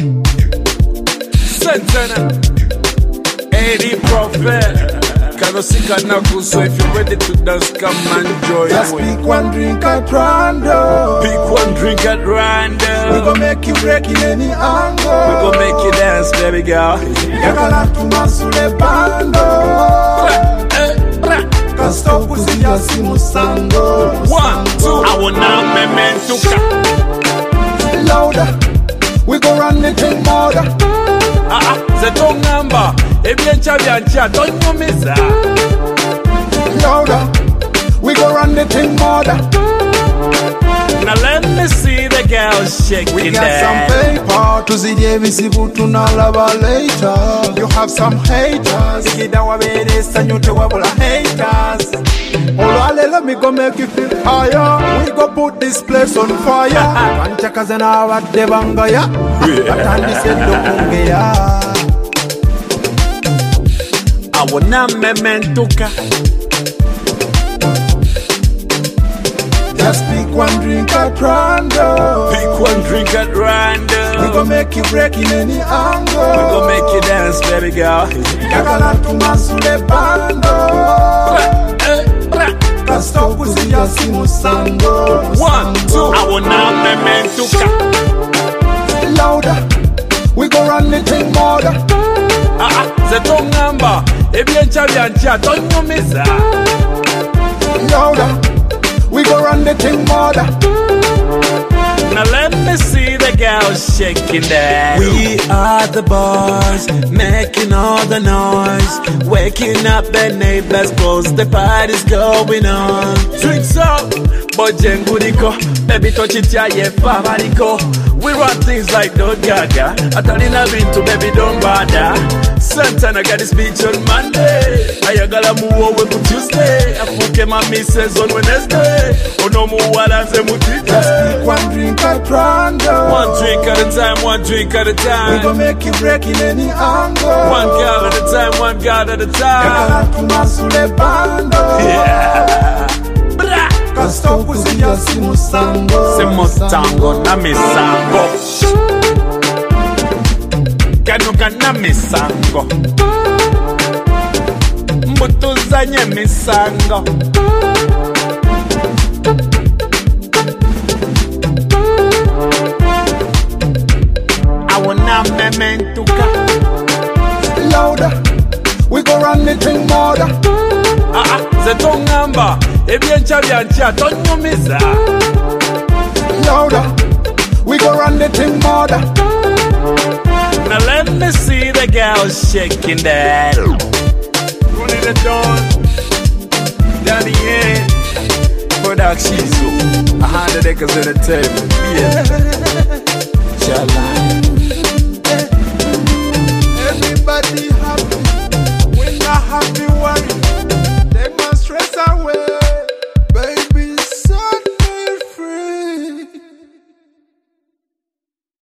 Santana, Eddie Prophet. Kanosika Naku, so if you're ready to dance, come and join. Just pick one drink at random. Pick one drink at random. We gon' make you break in any angle. We gon' make you dance, baby girl. Yakala tumasule bando. Stop kuzia simu sango. 1, 2. I will now mementuka. Louder, we gon' run the thing louder. C'est ton number. Eh bien, Chaviancha, don't you miss that? Louder, we gon' run the thing louder. Now let me see the girls shaking We got that. some paper to see the visible to lava later. You have some haters. Ikidawa bedes and you to wabula haters. Let me go make you feel higher. We go put this place on fire. Panchaka zena wa devangaya. Batandi sedo kungeya. I will not mementuka. Just pick one drink at random. Pick one drink at random. We gon' make you break in any angle. We gon' make you dance, baby girl. Yakala tumasule bando. Stop kuzia simu sango. 1, 2. I will now mementuka. Louder, we gon' run the thing louder. C'est ton number. Eh bien, Chaviancha, don't you miss that? Louder, we gon' run the thing louder. Now let me see the girls shaking that. We are the boys, making all the noise, waking up the neighbors cause the party's going on. Drinks up, bojenguriko, baby touch it ya ye favariko. We run things like Don't Gaga, Atalina Bintu, baby don't bother. Santana got this beach on Monday. Ayagala muwo we ku Tuesday. Afuke my misses on Wednesday. Ono muwala se mutita. Just pick one drink at random. One drink at a time, one drink at a We time. gon' make you break in any angle. One girl at a time, one girl at a time. Yakala tumasule bando. Yeah. Bra. Stop kuzia simu sango. Simo tango na misango. Kanuka na misango. Mbutuzanye misango. I will not mementuka. Louder, we gon' run the thing louder. C'est ton number. Eh bien, Chaviancha, don't you miss that? Louder, we gon' run the thing louder. Now let me see the girls shaking that. Running the dawn, Danny Hen, Production, 100 acres entertainment. Yeah.